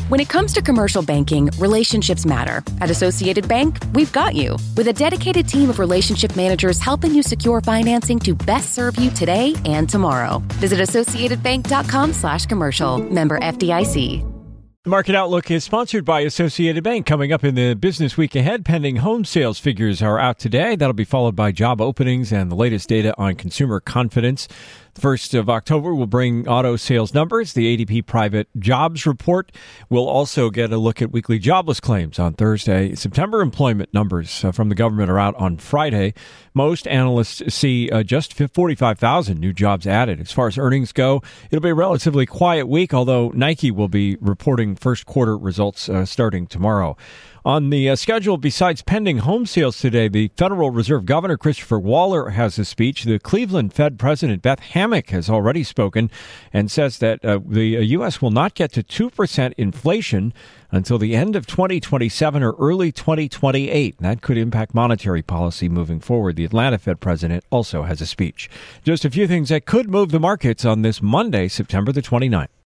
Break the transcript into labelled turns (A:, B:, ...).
A: When it comes to commercial banking, relationships matter. At Associated Bank, we've got you. With a dedicated team of relationship managers helping you secure financing to best serve you today and tomorrow. Visit associatedbank.com/commercial. Member FDIC.
B: The Market Outlook is sponsored by Associated Bank. Coming up in the business week ahead, pending home sales figures are out today. That'll be followed by job openings and the latest data on consumer confidence. The 1st of October will bring auto sales numbers. The ADP private jobs report will also get a look at weekly jobless claims on Thursday. September employment numbers from the government are out on Friday. Most analysts see just 45,000 new jobs added. As far as earnings go, it'll be a relatively quiet week, although Nike will be reporting first quarter results starting tomorrow. On the schedule, besides pending home sales today, the Federal Reserve Governor Christopher Waller has a speech. The Cleveland Fed President Beth Hammack has already spoken and says that the U.S. will not get to 2% inflation until the end of 2027 or early 2028. That could impact monetary policy moving forward. The Atlanta Fed President also has a speech. Just a few things that could move the markets on this Monday, September the 29th.